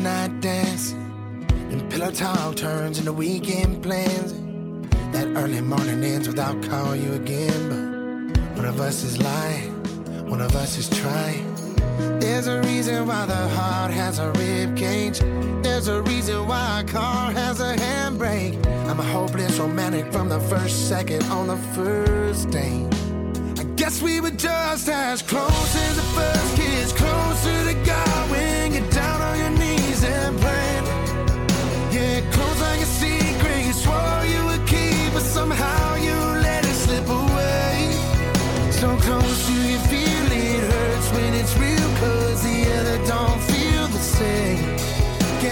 night dance, and pillow talk turns into weekend plans. That early morning ends without calling you again. But one of us is lying, one of us is trying. There's a reason why the heart has a rib cage. There's a reason why a car has a handbrake. I'm a hopeless romantic from the first second on the first date. I guess we were just as close as the first kiss, closer